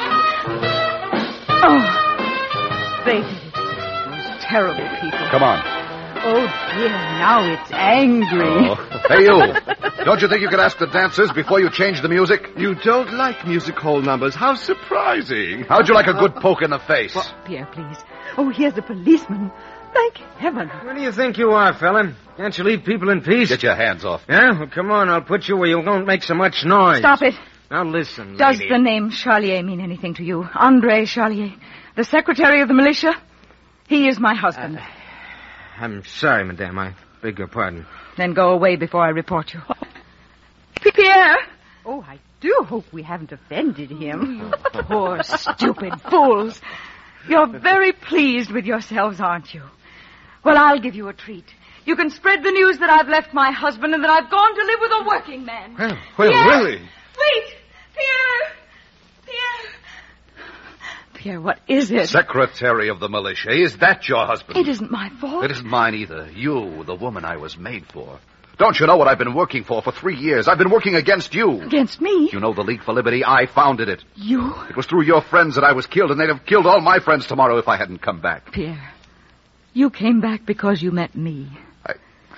Oh, they did it. Those terrible people. Come on. Oh, dear, now it's angry. Oh. Hey, you. Don't you think you could ask the dancers before you change the music? You don't like music hall numbers. How surprising. How'd you like a good poke in the face? Well, Pierre, please. Oh, here's the policeman. Thank heaven. Where do you think you are, fella? Can't you leave people in peace? Get your hands off. Yeah? Well, come on, I'll put you where you won't make so much noise. Stop it. Now listen, Does lady. the name Charlier mean anything to you? Andre Charlier, the secretary of the militia? He is my husband. Uh, I'm sorry, madame. I beg your pardon. Then go away before I report you. Pierre! Oh, I do hope we haven't offended him. Poor, stupid fools. You're very pleased with yourselves, aren't you? Well, I'll give you a treat. You can spread the news that I've left my husband and that I've gone to live with a working man. Well, well Pierre! really? Wait! Pierre! Pierre! Pierre, what is it? Secretary of the militia. Is that your husband? It isn't my fault. It isn't mine either. You, the woman I was made for. Don't you know what I've been working for for three years? I've been working against you. Against me? You know the League for Liberty? I founded it. You? It was through your friends that I was killed, and they'd have killed all my friends tomorrow if I hadn't come back. Pierre, you came back because you met me. I...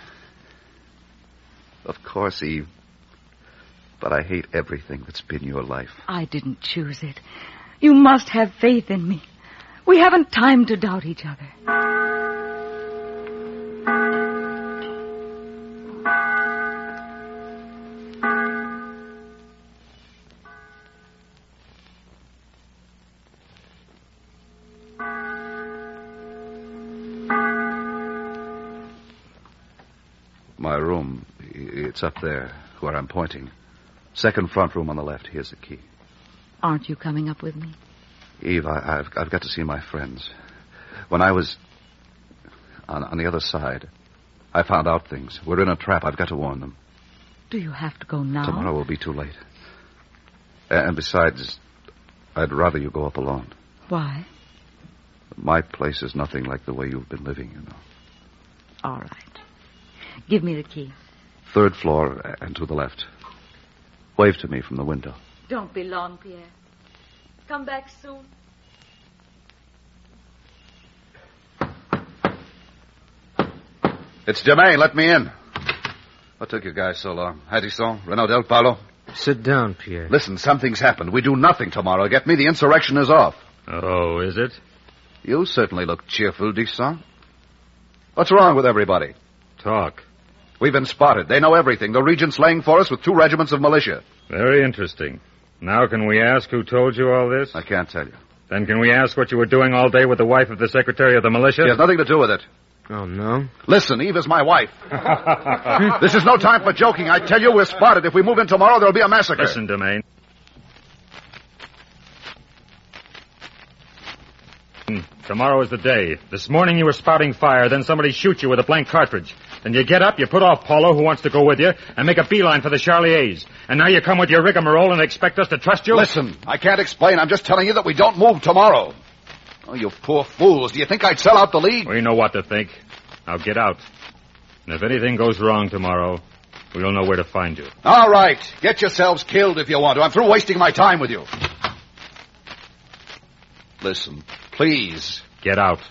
Of course, Eve. But I hate everything that's been your life. I didn't choose it. You must have faith in me. We haven't time to doubt each other. My room, it's up there, where I'm pointing. Second front room on the left. Here's the key. Aren't you coming up with me? Eve, I, I've, I've got to see my friends. When I was on, on the other side, I found out things. We're in a trap. I've got to warn them. Do you have to go now? Tomorrow will be too late. And besides, I'd rather you go up alone. Why? My place is nothing like the way you've been living, you know. All right. Give me the key. Third floor and to the left. Wave to me from the window. Don't be long, Pierre. Come back soon. It's Germain. Let me in. What took you guys so long? Addison, Renaudel, Paolo? Sit down, Pierre. Listen, something's happened. We do nothing tomorrow. Get me? The insurrection is off. Oh, is it? You certainly look cheerful, Disson. What's wrong with everybody? Talk. We've been spotted. They know everything. The Regent's laying for us with two regiments of militia. Very interesting. Now can we ask who told you all this? I can't tell you. Then can we ask what you were doing all day with the wife of the Secretary of the Militia? She has nothing to do with it. Oh, no? Listen, Eve is my wife. This is no time for joking. I tell you, we're spotted. If we move in tomorrow, there'll be a massacre. Listen, Domain. Tomorrow is the day. This morning you were spouting fire, then somebody shoots you with a blank cartridge. Then you get up, you put off Paulo, who wants to go with you, and make a beeline for the Charliers. And now you come with your rigmarole and expect us to trust you? Listen, I can't explain. I'm just telling you that we don't move tomorrow. Oh, you poor fools. Do you think I'd sell out the League? We know what to think. Now get out. And if anything goes wrong tomorrow, we'll know where to find you. All right. Get yourselves killed if you want to. I'm through wasting my time with you. Listen, please. Get out.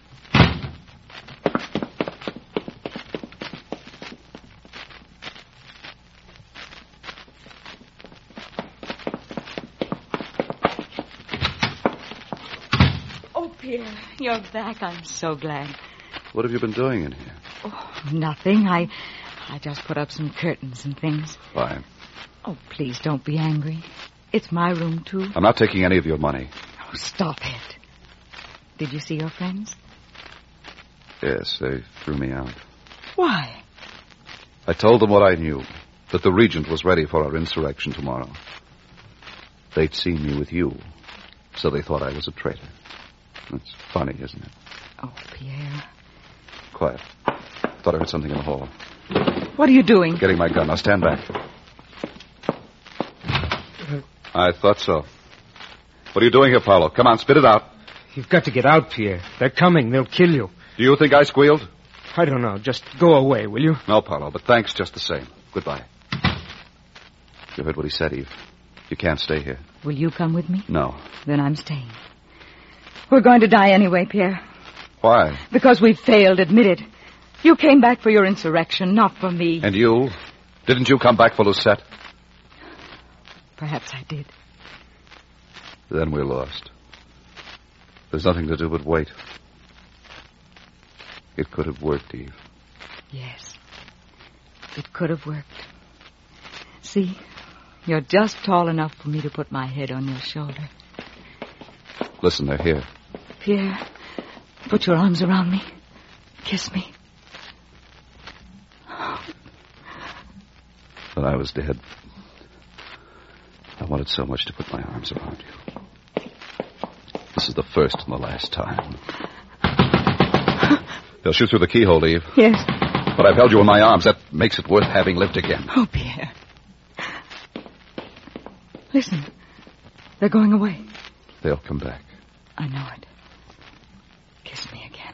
Oh, Pierre, you're back. I'm so glad. What have you been doing in here? Oh, nothing. I, I just put up some curtains and things. Fine. Oh, please don't be angry. It's my room, too. I'm not taking any of your money. Oh, stop it. Did you see your friends? Yes, they threw me out. Why? I told them what I knew, that the Regent was ready for our insurrection tomorrow. They'd seen me with you, so they thought I was a traitor. It's funny, isn't it? Oh, Pierre. Quiet. Thought I heard something in the hall. What are you doing? Getting my gun. Now stand back. I thought so. What are you doing here, Paolo? Come on, spit it out. You've got to get out, Pierre. They're coming. They'll kill you. Do you think I squealed? I don't know. Just go away, will you? No, Paolo, but thanks just the same. Goodbye. You heard what he said, Eve. You can't stay here. Will you come with me? No. Then I'm staying. We're going to die anyway, Pierre. Why? Because we failed, admit it. You came back for your insurrection, not for me. And you? Didn't you come back for Lucette? Perhaps I did. Then we're lost. There's nothing to do but wait. It could have worked, Eve. Yes. It could have worked. See, you're just tall enough for me to put my head on your shoulder. Listen, they're here. Pierre, put your arms around me. Kiss me. When I was dead, I wanted so much to put my arms around you. This is the first and the last time. They'll shoot through the keyhole, Eve. Yes. But I've held you in my arms. That makes it worth having lived again. Oh, Pierre. Listen. They're going away. They'll come back. I know it. Kiss me again.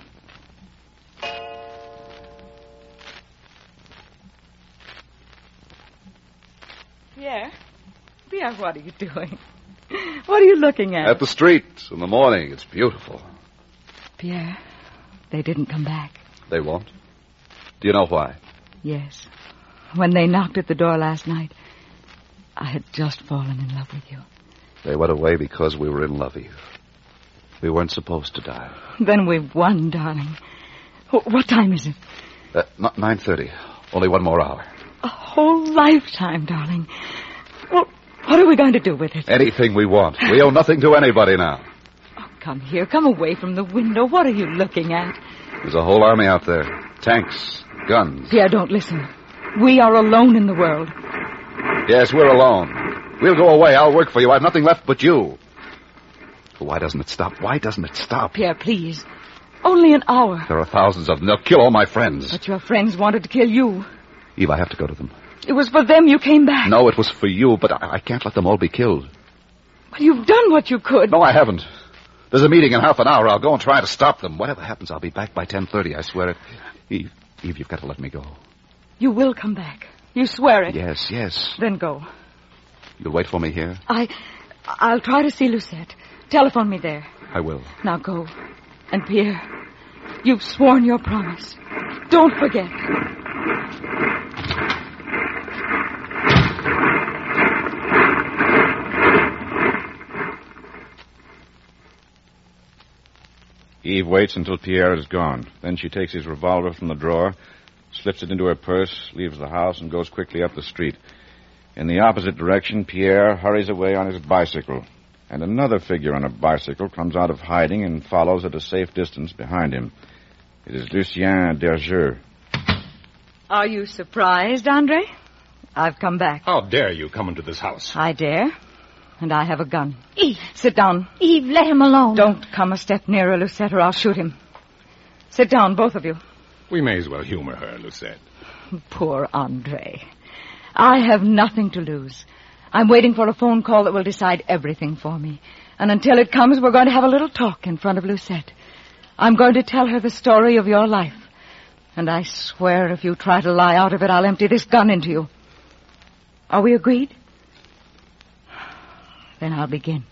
Pierre? Pierre, what are you doing? What are you looking at? At the street in the morning. It's beautiful. Pierre, they didn't come back. They won't? Do you know why? Yes. When they knocked at the door last night, I had just fallen in love with you. They went away because we were in love, Eve. We weren't supposed to die. Then we won, darling. What time is it? Uh, not nine thirty. Only one more hour. A whole lifetime, darling. Well, what are we going to do with it? Anything we want. We owe nothing to anybody now. Oh, come here. Come away from the window. What are you looking at? There's a whole army out there. Tanks, guns. Pierre, don't listen. We are alone in the world. Yes, we're alone. We'll go away. I'll work for you. I've nothing left but you. Why doesn't it stop? Why doesn't it stop? Pierre, please. Only an hour. There are thousands of them. They'll kill all my friends. But your friends wanted to kill you. Eve, I have to go to them. It was for them you came back. No, it was for you, but I, I can't let them all be killed. But you've done what you could. No, I haven't. There's a meeting in half an hour. I'll go and try to stop them. Whatever happens, I'll be back by ten thirty. I swear it. Eve, Eve, you've got to let me go. You will come back. You swear it. Yes, yes. Then go. You'll wait for me here? I... I'll try to see Lucette. Telephone me there. I will. Now go. And Pierre, you've sworn your promise. Don't forget. Eve waits until Pierre is gone. Then she takes his revolver from the drawer, slips it into her purse, leaves the house, and goes quickly up the street. In the opposite direction, Pierre hurries away on his bicycle. And another figure on a bicycle comes out of hiding and follows at a safe distance behind him. It is Lucien Dergeux. Are you surprised, Andre? I've come back. How dare you come into this house? I dare. And I have a gun. Eve. Sit down. Eve, let him alone. Don't come a step nearer, Lucette, or I'll shoot him. Sit down, both of you. We may as well humor her, Lucette. Poor Andre. I have nothing to lose. I'm waiting for a phone call that will decide everything for me. And until it comes, we're going to have a little talk in front of Lucette. I'm going to tell her the story of your life. And I swear if you try to lie out of it, I'll empty this gun into you. Are we agreed? Then I'll begin.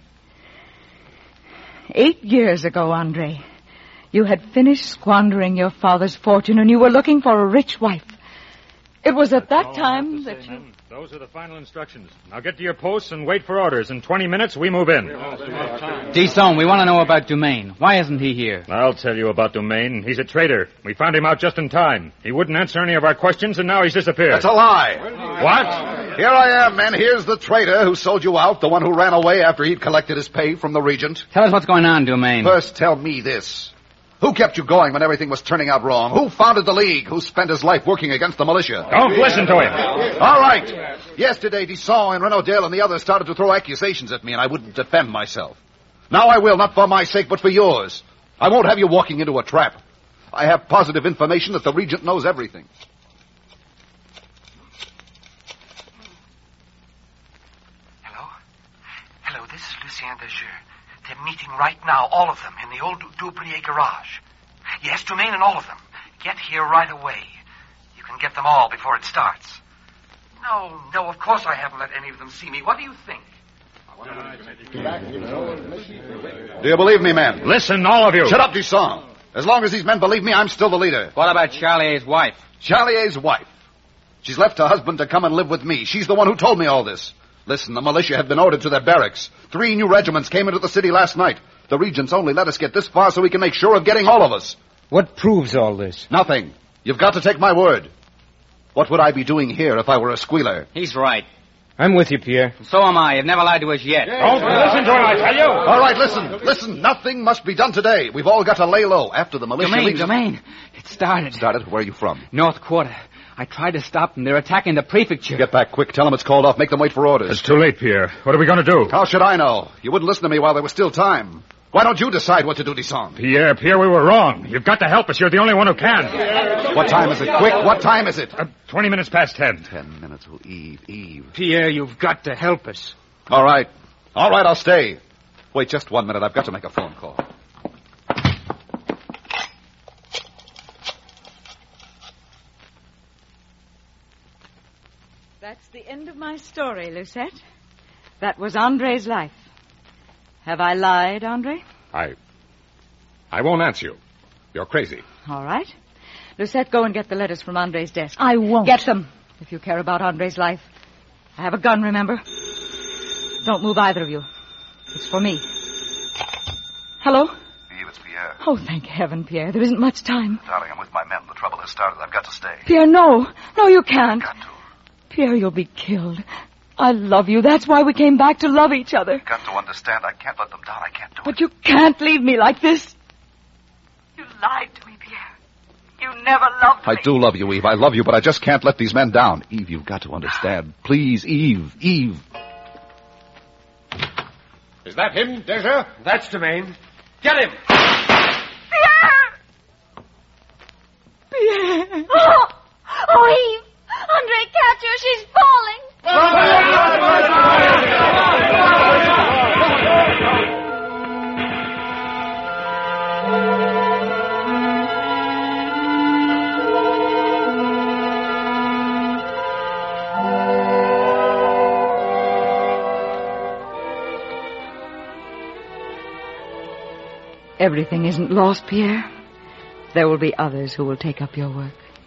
Eight years ago, Andre, you had finished squandering your father's fortune and you were looking for a rich wife. It was at that time that you... Those are the final instructions. Now get to your posts and wait for orders. In twenty minutes, we move in. Disson, we want to know about Dumaine. Why isn't he here? I'll tell you about Dumaine. He's a traitor. We found him out just in time. He wouldn't answer any of our questions, and now he's disappeared. That's a lie. What? Here I am, men. Here's the traitor who sold you out, the one who ran away after he'd collected his pay from the regent. Tell us what's going on, Dumaine. First, tell me this. Who kept you going when everything was turning out wrong? Who founded the League? Who spent his life working against the militia? Don't listen to him. All right. Yesterday, Disson and Renaudel and the others started to throw accusations at me, and I wouldn't defend myself. Now I will, not for my sake, but for yours. I won't have you walking into a trap. I have positive information that the regent knows everything. Hello? Hello, this is Lucien Dergeux. They're meeting right now, all of them, in the old Dubrier garage. Yes, Dumaine and all of them. Get here right away. You can get them all before it starts. No, no, of course I haven't let any of them see me. What do you think? Do you believe me, men? Listen, all of you. Shut up, Disson. As long as these men believe me, I'm still the leader. What about Charlier's wife? Charlier's wife. She's left her husband to come and live with me. She's the one who told me all this. Listen, the militia have been ordered to their barracks. Three new regiments came into the city last night. The regents only let us get this far so we can make sure of getting all of us. What proves all this? Nothing. You've got to take my word. What would I be doing here if I were a squealer? He's right. I'm with you, Pierre. So am I. You've never lied to us yet. Don't listen to him, I tell you. All right, listen. Listen. Nothing must be done today. We've all got to lay low after the militia Dumaine, leaves. Dumaine. It started. Started? Where are you from? North Quarter. I tried to stop them. They're attacking the prefecture. Get back quick. Tell them it's called off. Make them wait for orders. It's too late, Pierre. What are we going to do? How should I know? You wouldn't listen to me while there was still time. Why don't you decide what to do, Disson? Pierre, Pierre, we were wrong. You've got to help us. You're the only one who can. What time is it? Quick, what time is it? Uh, Twenty minutes past ten. Ten minutes. Oh, Eve, Eve. Pierre, you've got to help us. All right. All right, I'll stay. Wait just one minute. I've got to make a phone call. That's the end of my story, Lucette. That was Andre's life. Have I lied, Andre? I... I won't answer you. You're crazy. All right. Lucette, go and get the letters from Andre's desk. I won't. Get them, if you care about Andre's life. I have a gun, remember? Don't move, either of you. It's for me. Hello? Eve, it's Pierre. Oh, thank heaven, Pierre. There isn't much time. Darling, I'm with my men. The trouble has started. I've got to stay. Pierre, no. No, you can't. Got to. Pierre, you'll be killed. I love you. That's why we came back to love each other. You've got to understand. I can't let them down. I can't do But it. you can't leave me like this. You lied to me, Pierre. You never loved me. I do love you, Eve. I love you, but I just can't let these men down. Eve, you've got to understand. Please, Eve, Eve. Is that him, Dergeux? That's Dumaine. Get him! Pierre! Pierre! Oh, oh, Eve! Andre, catch her. She's falling. Everything isn't lost, Pierre. There will be others who will take up your work.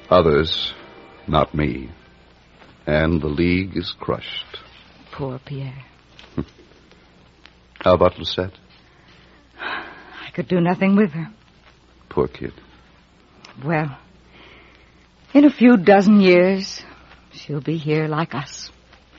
Others, not me. And the League is crushed. Poor Pierre. How about Lucette? I could do nothing with her. Poor kid. Well, in a few dozen years, she'll be here like us.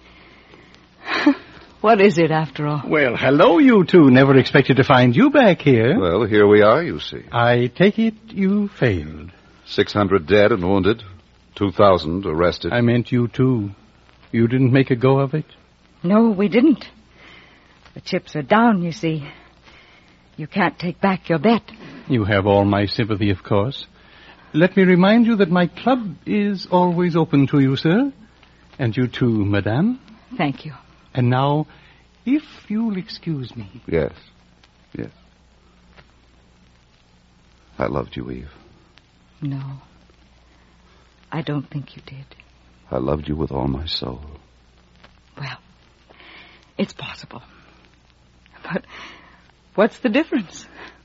What is it, after all? Well, hello, you two. Never expected to find you back here. Well, here we are, you see. I take it you failed. Six hundred dead and wounded. Two thousand arrested. I meant you two. You didn't make a go of it? No, we didn't. The chips are down, you see. You can't take back your bet. You have all my sympathy, of course. Let me remind you that my club is always open to you, sir. And you too, madame. Thank you. And now, if you'll excuse me. Yes. Yes. I loved you, Eve. No. I don't think you did. I loved you with all my soul. Well, it's possible. But what's the difference?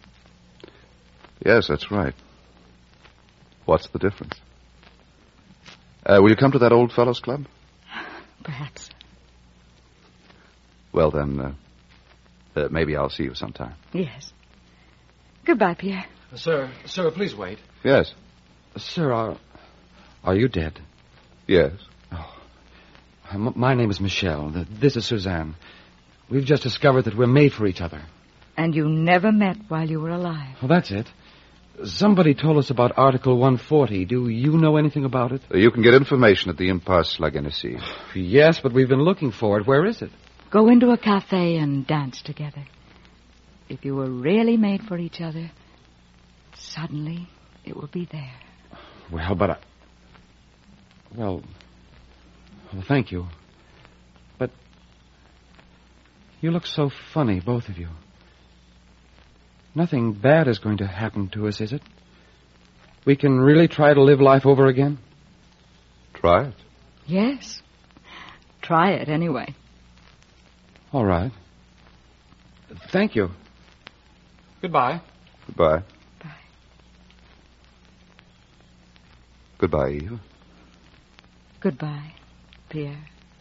Yes, that's right. What's the difference? Uh, will you come to that old fellows' club? Perhaps. Well, then, uh, uh, maybe I'll see you sometime. Yes. Goodbye, Pierre. Sir, sir, please wait. Yes. Sir, are, are you dead? Yes. Oh. M- my name is Michel. This is Suzanne. We've just discovered that we're made for each other. And you never met while you were alive. Well, that's it. Somebody told us about Article one forty. Do you know anything about it? Uh, you can get information at the Impasse La Genesee. Yes, but we've been looking for it. Where is it? Go into a cafe and dance together. If you were really made for each other, suddenly it will be there. Well, but I... Well... Well, thank you. But... You look so funny, both of you. Nothing bad is going to happen to us, is it? We can really try to live life over again? Try it. Yes. Try it, anyway. All right. Thank you. Goodbye. Goodbye. Bye. Goodbye, Eve. Goodbye, Pierre.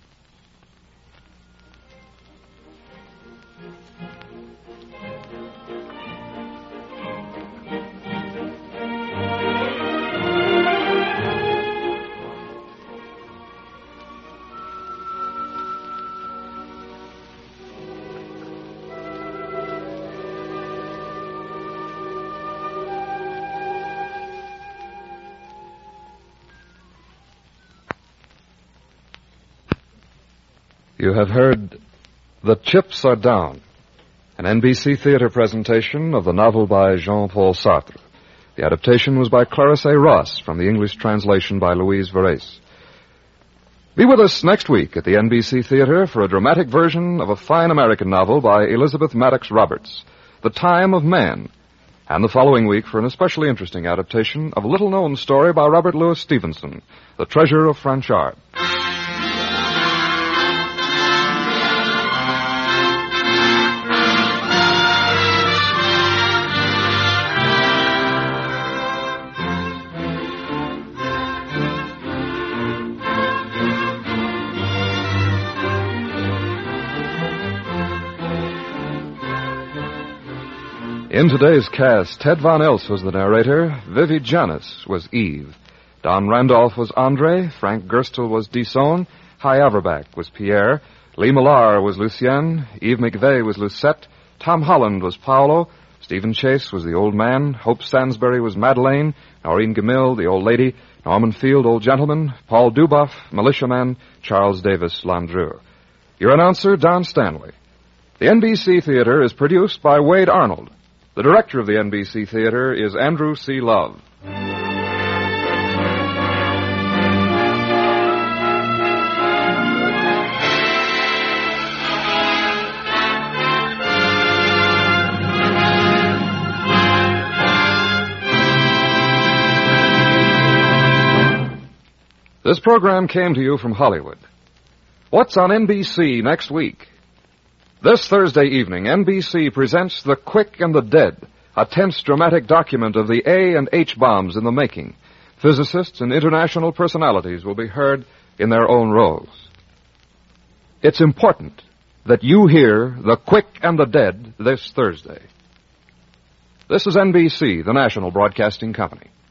You have heard The Chips Are Down, an N B C theater presentation of the novel by Jean-Paul Sartre. The adaptation was by Clarisse Ross from the English translation by Louise Verres. Be with us next week at the N B C Theater for a dramatic version of a fine American novel by Elizabeth Maddox Roberts, The Time of Man, and the following week for an especially interesting adaptation of a little-known story by Robert Louis Stevenson, The Treasure of Franchard. In today's cast, Ted Von Els was the narrator, Vivi Janis was Eve, Don Randolph was Andre, Frank Gerstle was Disson, Hy Averback was Pierre, Lee Millar was Lucien, Eve McVeigh was Lucette, Tom Holland was Paolo, Stephen Chase was the old man, Hope Sansbury was Madeleine, Noreen Gamil, the old lady, Norman Field, old gentleman, Paul Duboff, militiaman, Charles Davis Landru. Your announcer, Don Stanley. The N B C Theater is produced by Wade Arnold. The director of the N B C Theater is Andrew C. Love. This program came to you from Hollywood. What's on N B C next week? This Thursday evening, N B C presents The Quick and the Dead, a tense dramatic document of the A and H bombs in the making. Physicists and international personalities will be heard in their own roles. It's important that you hear The Quick and the Dead this Thursday. This is N B C, the national broadcasting company.